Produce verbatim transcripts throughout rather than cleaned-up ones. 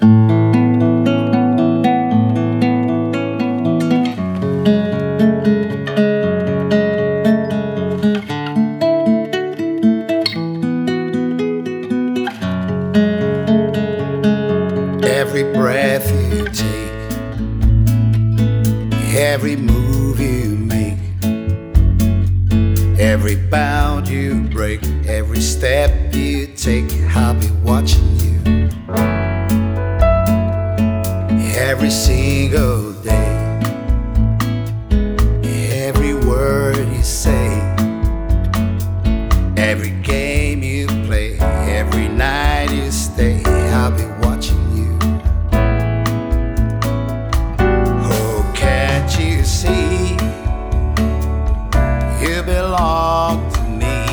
Every breath you take, every move you make, every bound you break, every step you take, I'll be watching you. Every single day, every word you say, every game you play, every night you stay, I'll be watching you. Oh, can't you see, you belong to me?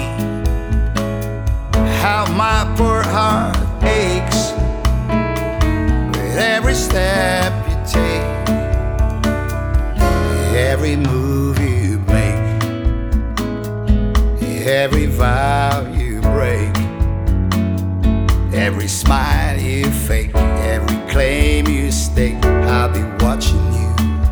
How my poor heart aches with every step you take, every move you make, every vow you break, every smile you fake, every claim you stake, I'll be watching you.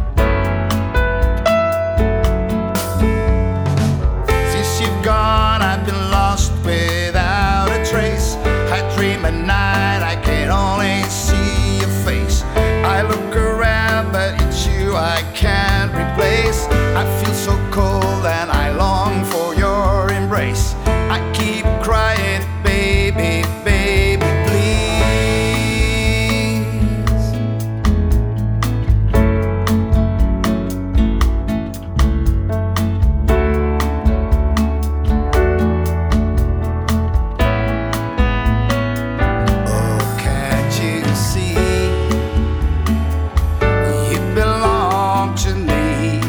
Since you've gone, I've been lost without a trace. I dream at night, I can only see your face. I look around, but it's you I can't replace. I feel so cold and I long for your embrace. I keep crying, baby, baby, please. Oh, can't you see, you belong to me?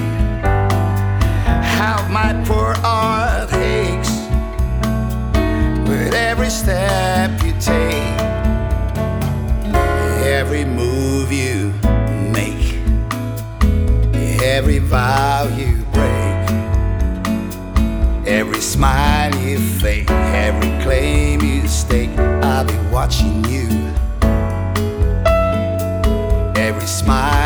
How my poor heart aches with every step you take, every move you make, every vow you break, every smile you fake, every claim you stake, I'll be watching you. Every smile